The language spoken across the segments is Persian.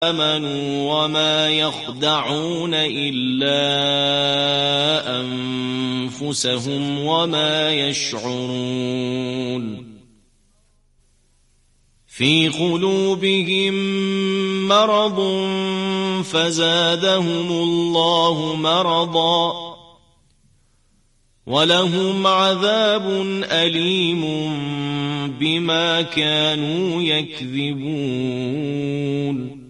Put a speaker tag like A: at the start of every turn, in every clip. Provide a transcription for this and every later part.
A: آمنوا وما يخدعون إلا أنفسهم وما يشعرون في قلوبهم مرض فزادهم الله مرضا ولهم عذاب أليم بما كانوا يكذبون.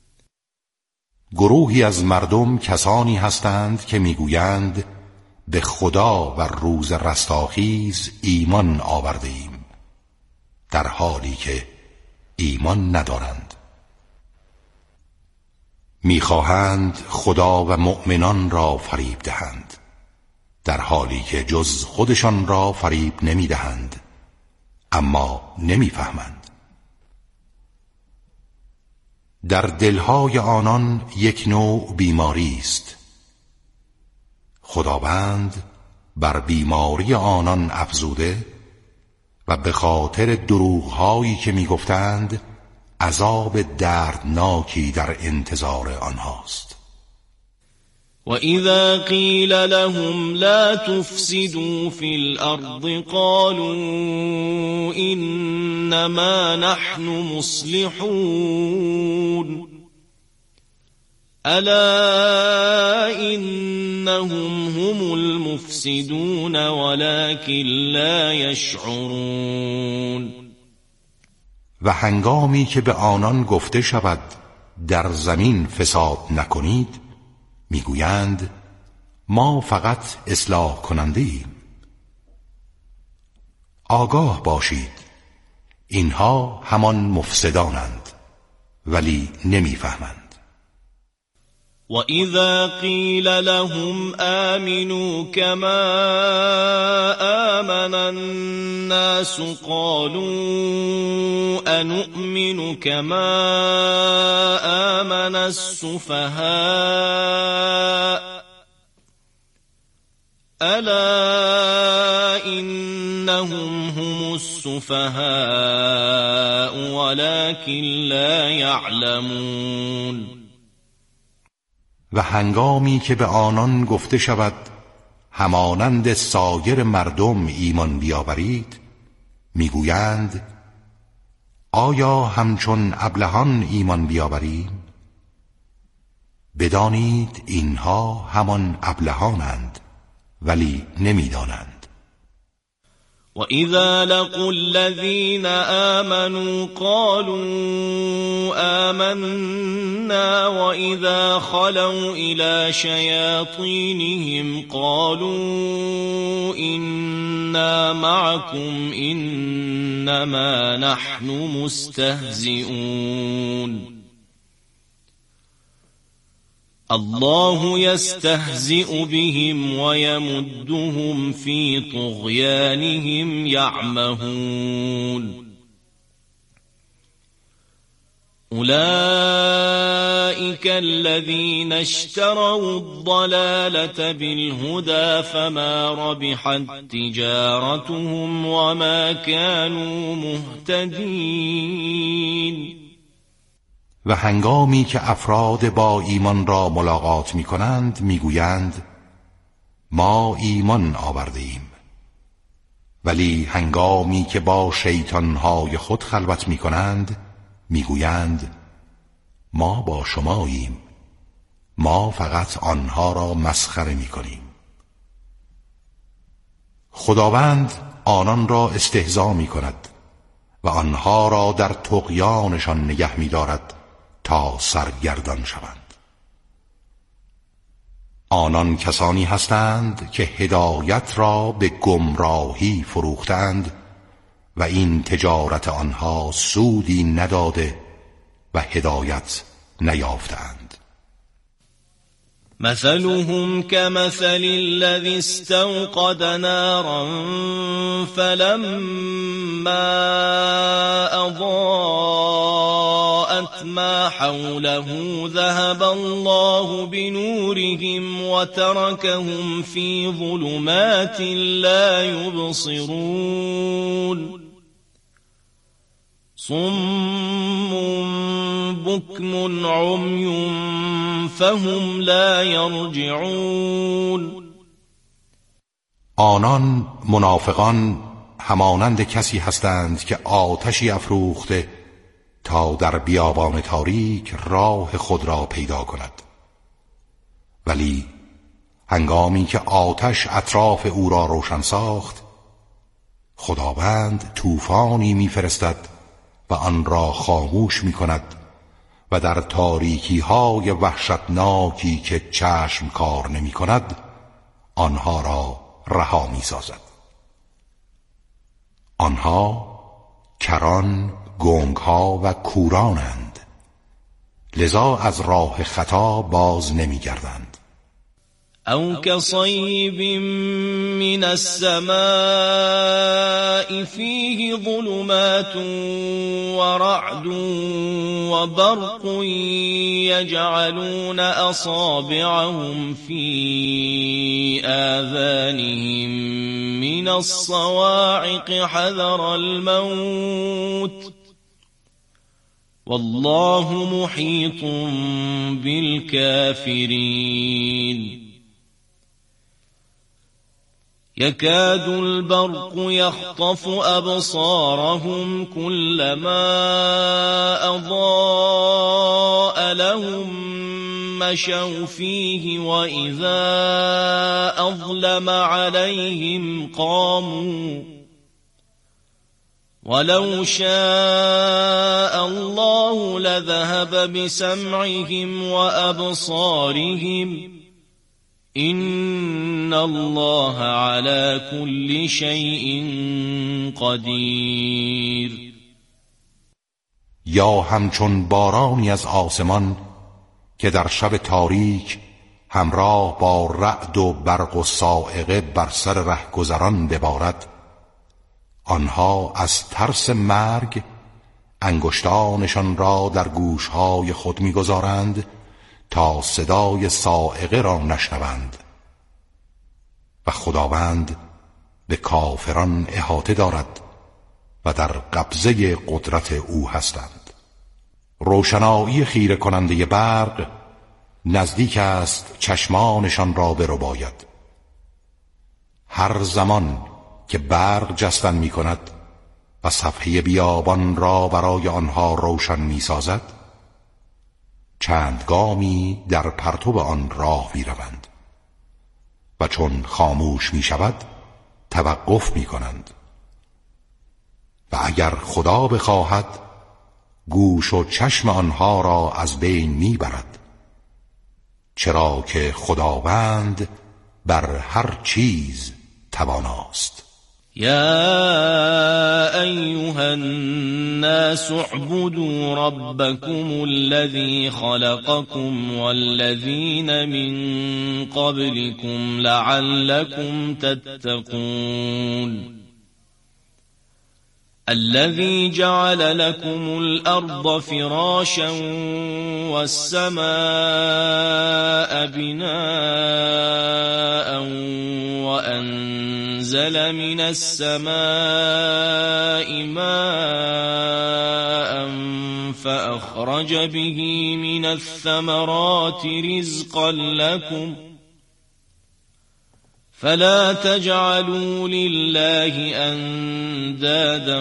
B: گروهی از مردم کسانی هستند که میگویند به خدا و روز رستاخیز ایمان آورده ایم، در حالی که ایمان ندارند. میخواهند خدا و مؤمنان را فریب دهند، در حالی که جز خودشان را فریب نمیدهند، اما نمیفهمند. در دلهای آنان یک نوع بیماری است. خداوند بر بیماری آنان افزوده و به خاطر دروغهایی که میگفتند عذاب دردناکی در انتظار آنهاست.
A: وَإِذَا قِيلَ لَهُمْ لَا تُفْسِدُوا فِي الْأَرْضِ قَالُوا إِنَّمَا نَحْنُ مُصْلِحُونَ أَلَا إِنَّهُمْ هُمُ الْمُفْسِدُونَ وَلَكِنْ لَا يَشْعُرُونَ.
B: و هنگامی که به آنان گفته شود در زمین فساد نکنید، میگویند ما فقط اصلاح کننده ایم. آگاه باشید اینها همان مفسدانند ولی نمیفهمند.
A: وَإِذَا قِيلَ لَهُمْ آمِنُوا كَمَا آمَنَ النَّاسُ قَالُوا أَنُؤْمِنُ كَمَا آمَنَ السُّفَهَاءُ أَلَا إِنَّهُمْ هُمُ السُّفَهَاءُ وَلَكِنْ لَا يَعْلَمُونَ.
B: و هنگامی که به آنان گفته شود همانند سایر مردم ایمان بیاورید، میگویند آیا همچون ابلهان ایمان بیاوریم؟ بدانید اینها همان ابلهانند ولی نمیدانند.
A: وَإِذَا لَقُوا الَّذِينَ آمَنُوا قَالُوا آمَنَّا وَإِذَا خَلَوْا إِلَى شَيَاطِينِهِمْ قَالُوا إِنَّا مَعَكُمْ إِنَّمَا نَحْنُ مُسْتَهْزِئُونَ الله يستهزئ بهم ويمدهم في طغيانهم يعمهون أولئك الذين اشتروا الضلالة بالهدى فما ربحت تجارتهم وما كانوا مهتدين.
B: و هنگامی که افراد با ایمان را ملاقات می کنند می گویند ما ایمان آورده ایم، ولی هنگامی که با شیطانهای خود خلوت می کنند می گویند ما با شماییم، ما فقط آنها را مسخره می کنیم. خداوند آنان را استهزا می کند و آنها را در طغیانشان نگه می دارد تا سرگردان شوند. آنان کسانی هستند که هدایت را به گمراهی فروختند و این تجارت آنها سودی نداده و هدایت نیافتند.
A: مثلهم كمثل الذي استوقد نارا فلما أضاءت ما حوله ذهب الله بنورهم وتركهم في ظلمات لا يبصرون صم بكم عمي فهم لا يرجعون.
B: آنان منافقان همانند کسی هستند که آتشی افروخته تا در بیابان تاریک راه خود را پیدا کند، ولی هنگامی که آتش اطراف او را روشن ساخت، خداوند طوفانی می‌فرستد و آن را خاموش می‌کند و در تاریکی‌های وحشتناکی که چشم کار نمی‌کند آنها را رها می‌سازد. آنها کران، گنگ‌ها و کورانند، لذا از راه خطا باز نمی‌گردند.
A: أو كصيب من السماء فيه ظلمات ورعد وبرق يجعلون أصابعهم في آذانهم من الصواعق حذر الموت والله محيط بالكافرين. يكاد البرق يخطف أبصارهم كلما أضاء لهم مشوا فيه وإذا أظلم عليهم قاموا ولو شاء الله لذهب بسمعهم وأبصارهم إن الله على كل شيء قدیر.
B: یا همچون بارانی از آسمان که در شب تاریک همراه با رعد و برق و صاعقه بر سر رهگذران ببارد، آنها از ترس مرگ انگشتانشان را در گوشهای خود می‌گذارند تا صدای صاعقه را نشنوند و خداوند به کافران احاطه دارد و در قبضه قدرت او هستند. روشنایی خیره کننده برق نزدیک است چشمانشان را برباید. هر زمان که برق جستن می کند و صفحه بیابان را برای آنها روشن می سازد، چند گامی در پرتو آن راه می روند و چون خاموش می شود توقف می کنند و اگر خدا بخواهد گوش و چشم آنها را از بین می برد، چرا که خداوند بر هر چیز تواناست.
A: يا أيها الناس اعبدوا ربكم الذي خلقكم والذين من قبلكم لعلكم تتقون الذي جعل لكم الأرض فراشا والسماء بناء وأنزل من السماء ماء فأخرج به من الثمرات رزقا لكم فلا تجعلوا لله اندادا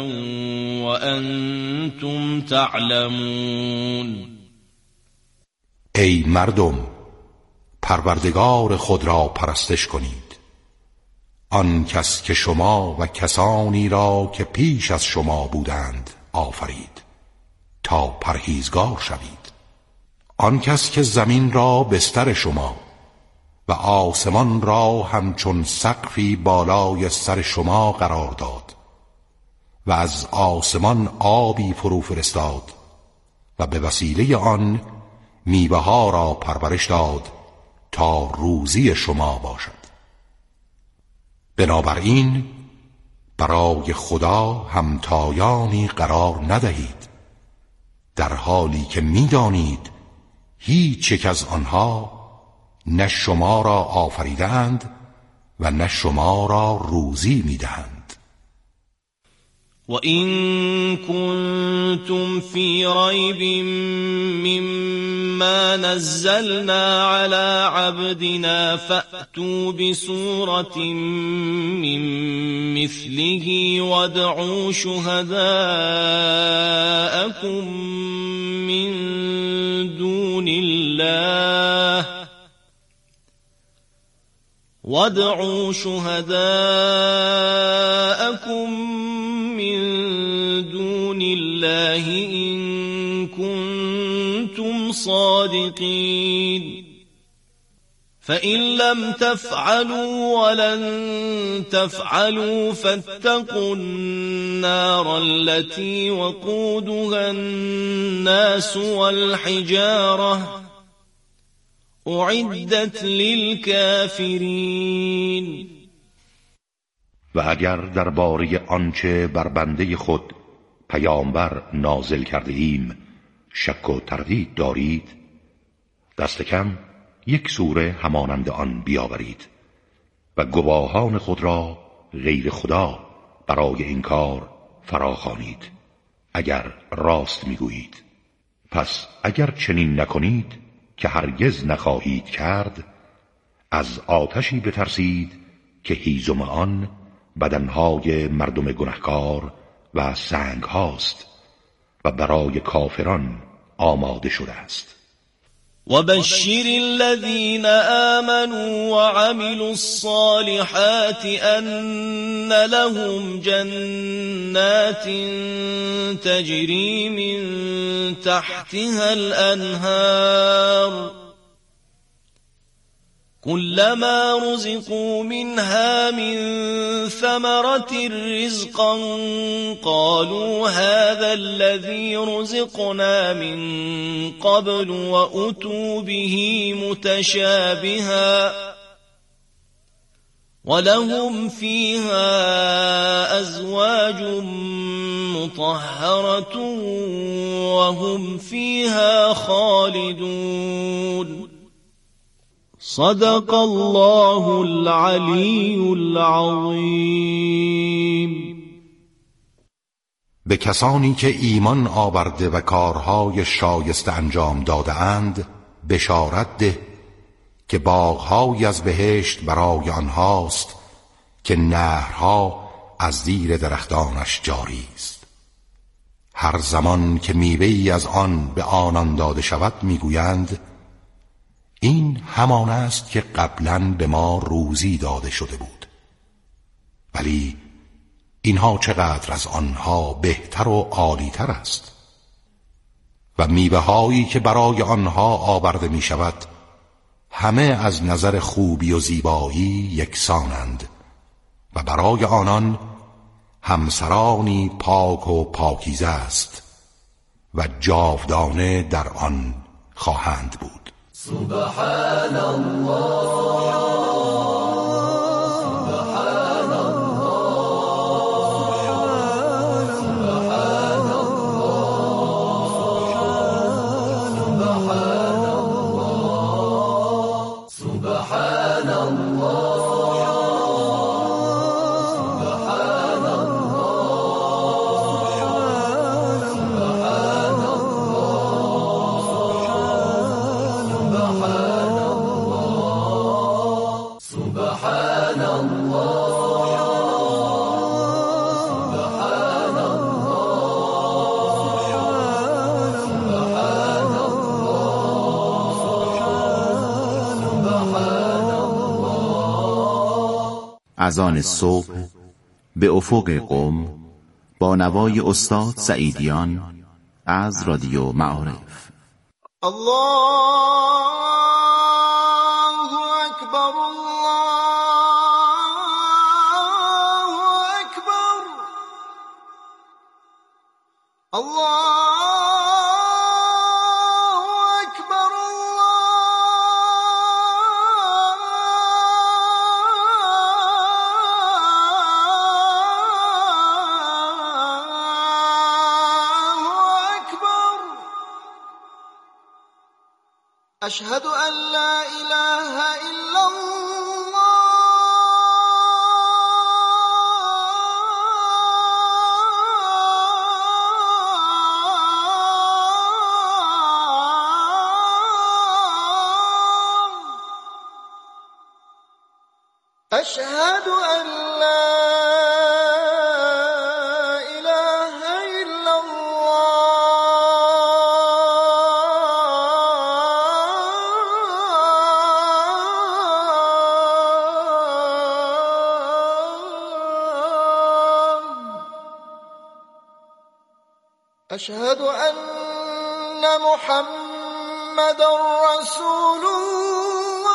A: وانتم تعلمون.
B: ای مردم، پروردگار خود را پرستش کنید، آن کس که شما و کسانی را که پیش از شما بودند آفرید تا پرهیزگار شوید. آن کس که زمین را بستر شما و آسمان را همچون سقفی بالای سر شما قرار داد و از آسمان آبی فرو فرستاد و به وسیله آن میوه ها را پرورش داد تا روزی شما باشد. بنابراین برای خدا همتایانی قرار ندهید، در حالی که می‌دانید هیچ یک از آنها نه شما را آفریدند و نه شما را روزی می‌دهند.
A: وَإِن كُنتُمْ فِي رَيْبٍ مِّمَّا نَزَّلْنَا عَلَى عَبْدِنَا فَأْتُوا بِسُورَةٍ مِّن مِّثْلِهِ وَادْعُوا شُهَدَاءَكُم مِّن دُونِ اللَّهِ إِن كُنتُمْ صَادِقِينَ فَإِن لَّمْ تَفْعَلُوا وَلَن تَفْعَلُوا فَاتَّقُوا النَّارَ الَّتِي وَقُودُهَا النَّاسُ وَالْحِجَارَةُ اعدت للکافرین.
B: و اگر درباره آنچه بر بنده خود پیامبر نازل کرده ایم شک و تردید دارید، دست کم یک سوره همانند آن بیاورید و گواهان خود را غیر خدا برای این کار فراخوانید اگر راست میگویید. پس اگر چنین نکنید که هرگز نخواهید کرد، از آتشی بترسید که هیزم آن بدنهای مردم گنهکار و سنگ هاست و برای کافران آماده شده است.
A: وبشر الذين آمنوا وعملوا الصالحات أن لهم جنات تجري من تحتها الأنهار كلما رزقوا منها من ثمرة رزقا قالوا هذا الذي رزقنا من قبل وأتوا به متشابها ولهم فيها أزواج مطهرة وهم فيها خالدون. صدق الله العلی العظیم.
B: به کسانی که ایمان آورده و کارهای شایسته انجام داده اند بشارت ده که باغ‌هایی از بهشت برای آنهاست که نهرها از زیر درختانش جاری است. هر زمان که میوه‌ای از آن به آنان داده شود میگویند این همان است که قبلاً به ما روزی داده شده بود، ولی اینها چقدر از آنها بهتر و عالی‌تر است. و میوه‌هایی که برای آنها آورده می شود همه از نظر خوبی و زیبایی یکسانند و برای آنان همسرانی پاک و پاکیزه است و جاودانه در آن خواهند بود.
C: سبحان الله
D: از آن صبح به افق قم با نوای استاد سعیدیان از رادیو معارف.
C: الله اکبر الله اکبر الله أشهد أن لا إله إلا الله أشهد أن لا إله إلا الله. أشهد أن محمدًا رسول الله.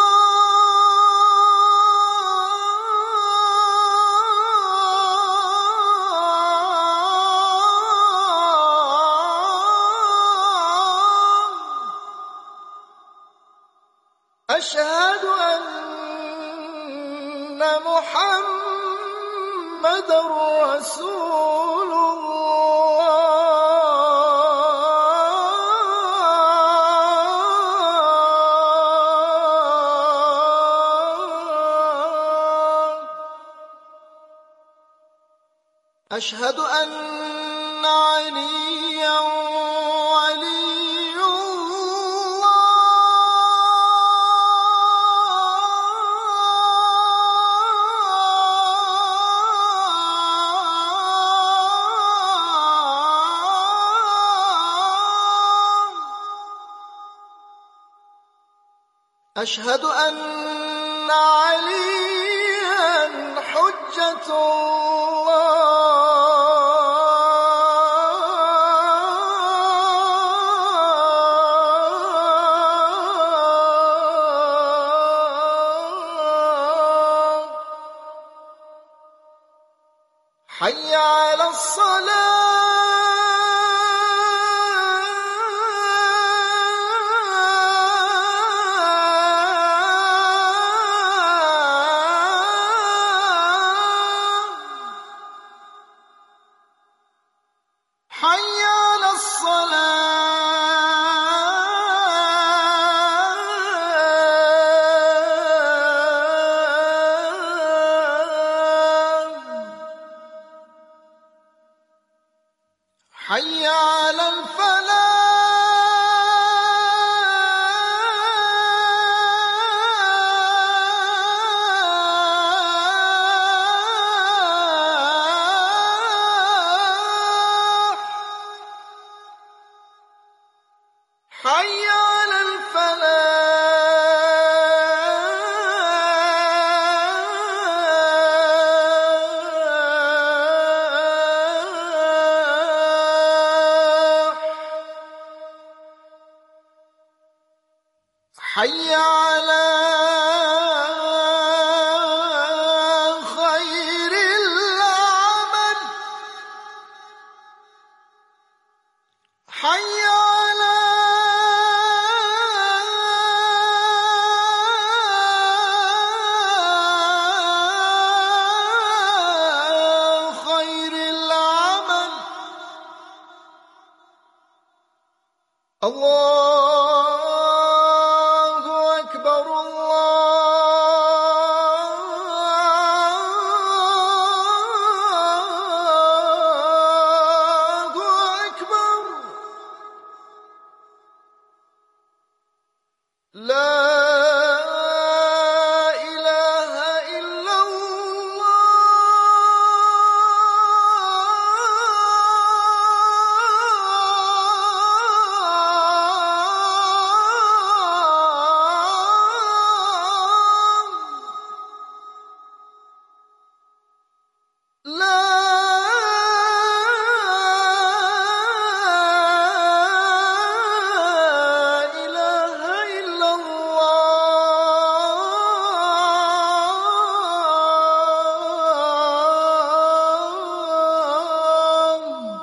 C: أشهد أن محمدًا رسول الله. أشهد أن عليًّا ولي الله. أشهد أن عليًّا حجة الله. حي على حي على حي على حي على حي على خير العمل. حي على خير العمل. الله أكبر الله أكبر. لا إله إلا الله. لا إله إلا الله.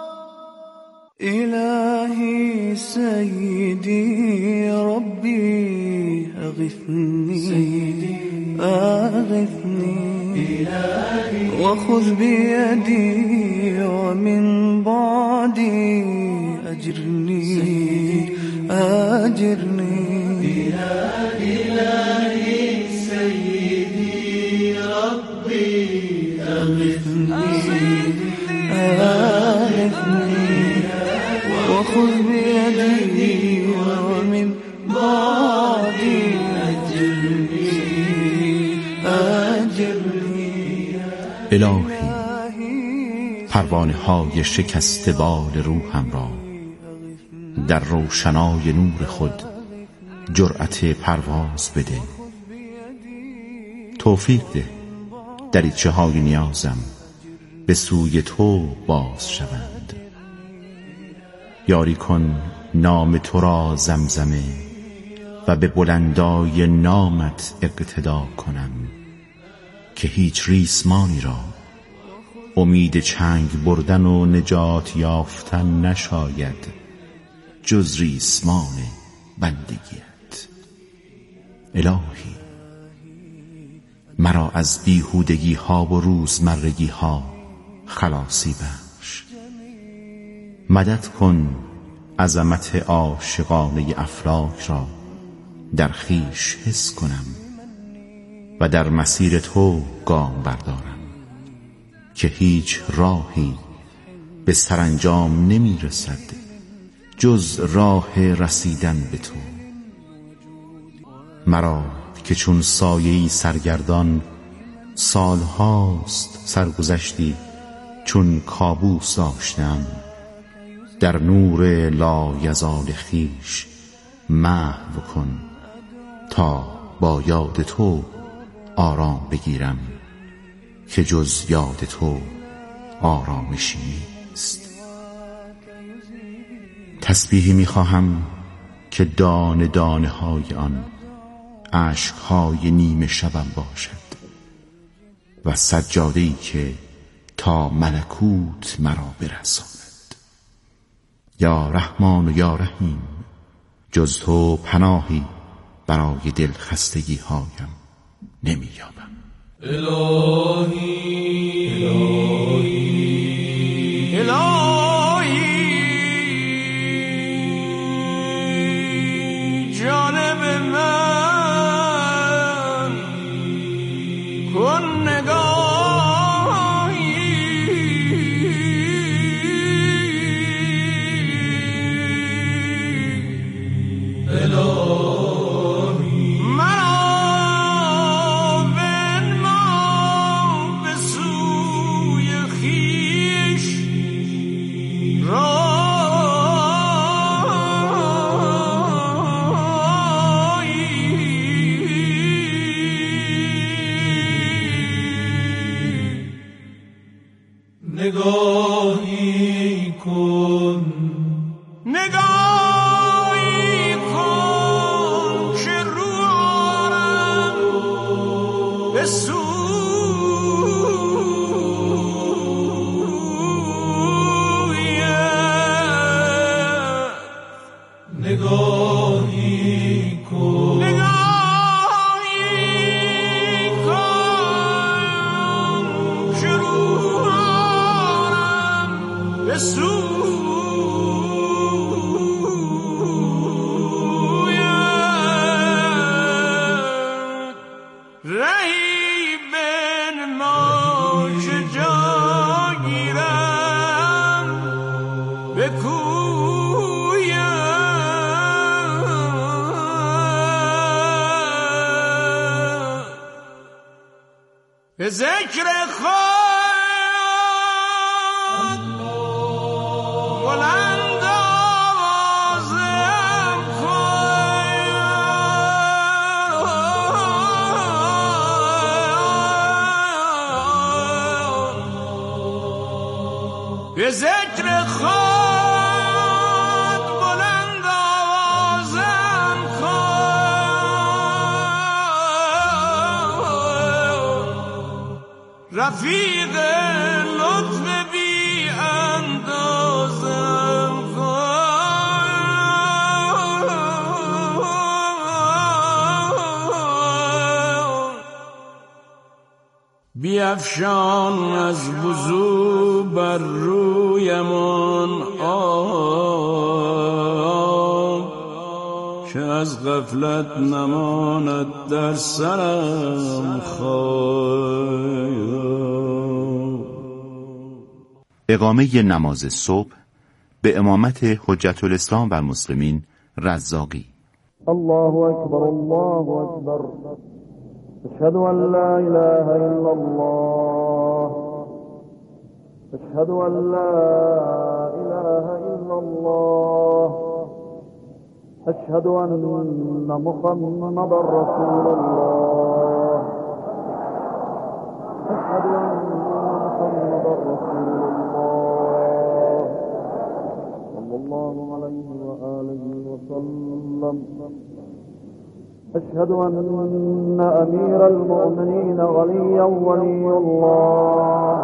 E: إلهي سيدي ربي أغثني أغثني وخذ بيدي ومن بعدي أجرني أجرني. إلهي سيدي ربي أغثني أغثني وخذ بيدي ومن بعدي أجرني أجرني.
D: الهی پروانه های شکسته بال روحم را در روشنای نور خود جرأت پرواز بده. توفیق ده دریچه های نیازم به سوی تو باز شوند. یاری کن نام تو را زمزمه و به بلندای نامت اقتدا کنم که هیچ ریسمانی را امید چنگ بردن و نجات یافتن نشاید جز ریسمان بندگیت. الهی مرا از بیهودگی ها و روزمرگی ها خلاصی بخش. مدد کن عظمت عاشقانه افلاک را در خویش حس کنم و در مسیر تو گام بردارم که هیچ راهی به سرانجام نمی رسد جز راه رسیدن به تو. مرا که چون سایه‌ای سرگردان سالهاست سرگذشتی چون کابوس داشتم، در نور لایزال خویش محو کن تا با یاد تو آرام بگیرم که جز یاد تو آرامشی نیست. تسبیحی می‌خواهم که دانه دانه های آن عشق‌های نیمه شبم باشد و سجاده‌ای که تا ملکوت مرا برساند. یا رحمان و یا رحیم، جز تو پناهی برای دل خستگی هایم نمی‌یابم.
E: الهی الهی الهی جانب من کن نگاهی، الهی مرا بنما به سوی خویش نگاهی کن، نگاهی کن که رو آرم به سوی نگاهی کن، نگاهی کن که رو آرم به سوی رهی بنما که جا گیرم به به ذکر خود بلند آوازم کن، به ذکر خود بلند آوازم کن، رفیق لطف بی اندازم کن، بیفشان از وضو بر رویمان آب که از غفلت نماند در سرم خواب.
D: اقامه نماز صبح به امامت حجت الاسلام و المسلمین رزاقی.
C: الله أكبر الله أكبر
F: أشهد أن لا إله إلا الله. أشهد أن لا إله إلا الله. أشهد أن محمدا رسول الله. أشهد أن محمدا رسول الله صلى الله عليه وآله وسلم. أشهد أن أمير المؤمنين وليا ولي الله.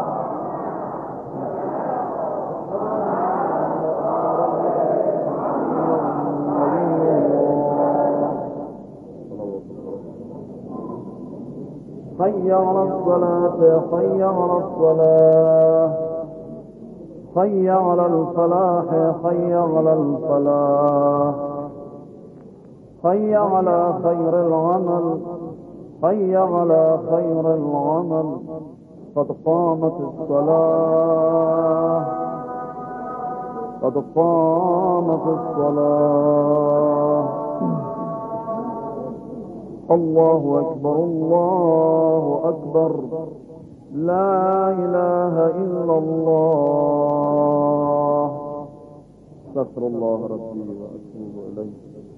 F: حي على الصلاة حي على الصلاة حي على الفلاح حي على الفلاح حي على خير العمل حي على خير العمل. قد قامت الصلاة قد قامت الصلاة. الله أكبر الله أكبر. لا إله إلا الله. استغفر الله ربي وأتوب إليه.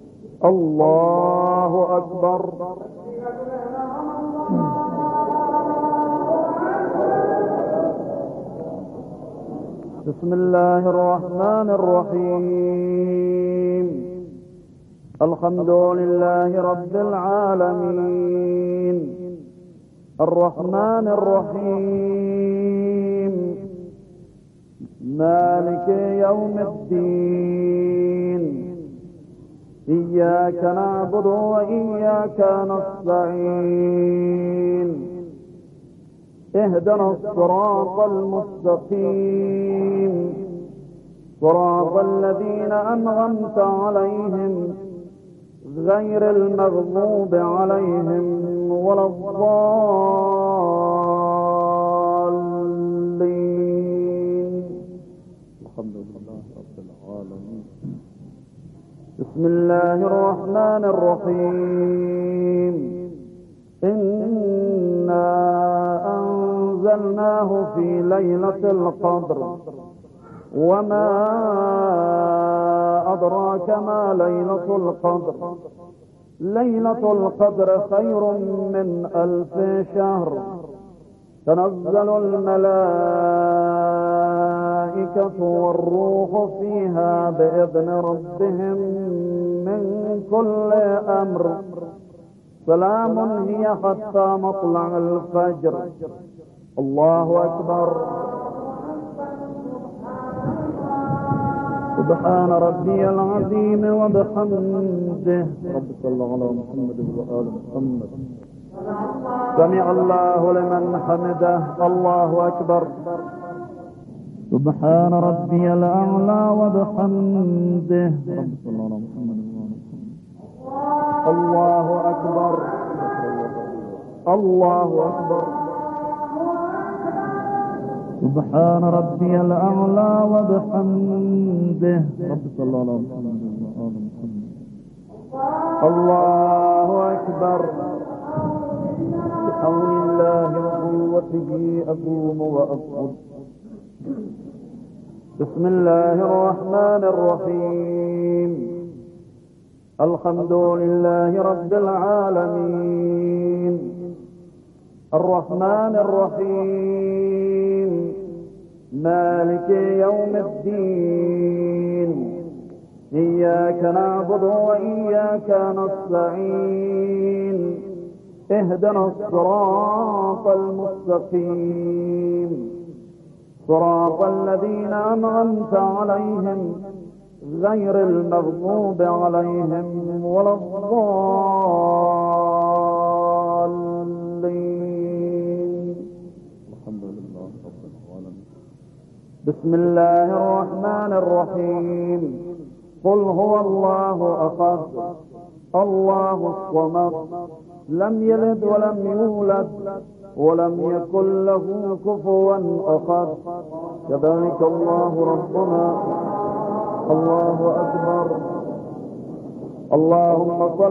F: الله أكبر. بسم الله الرحمن الرحيم. الحمد لله رب العالمين. الرحمن الرحيم. مالك يوم الدين. إياك نعبد وإياك نستعين. اهدنا الصراط المستقيم صراط الذين أنعمت عليهم غير المغضوب عليهم ولا الضالين. الحمد لله رب العالمين. بسم الله الرحمن الرحيم. إنا أنزلناه في ليلة القدر وما أدراك ما ليلة القدر. ليلة القدر خير من 1000 شهر. تنزل الملائكة والروح فيها بإذن ربهم من كل أمر. سلام هي حتى مطلع الفجر. الله أكبر. سبحان ربي العظيم وبحمده. رب صل على محمد وآل محمد. سمع الله لمن حمده. الله أكبر. سبحان ربي الأعلى وبحمده. رب صل على محمد وآل محمد. الله أكبر. الله أكبر. سبحان ربي الأعلى وبحمده. رب صل على محمد وآل محمد. الله أكبر. بحول الله وقوته أقوم وأسجد. بسم الله الرحمن الرحيم. الحمد لله رب العالمين. الرحمن الرحيم. مالك يوم الدين. إياك نعبد وإياك نستعين. اهدنا الصراط المستقيم صراط الذين أنعمت عليهم غير المغضوب عليهم ولا الضالين. الحمد لله رب العالمين. بسم الله الرحمن الرحيم. قل هو الله أحد الله الصمد لم يلد ولم يولد ولم يكن له كفوا أحد. كذلك الله ربنا. الله أكبر. اللهم صل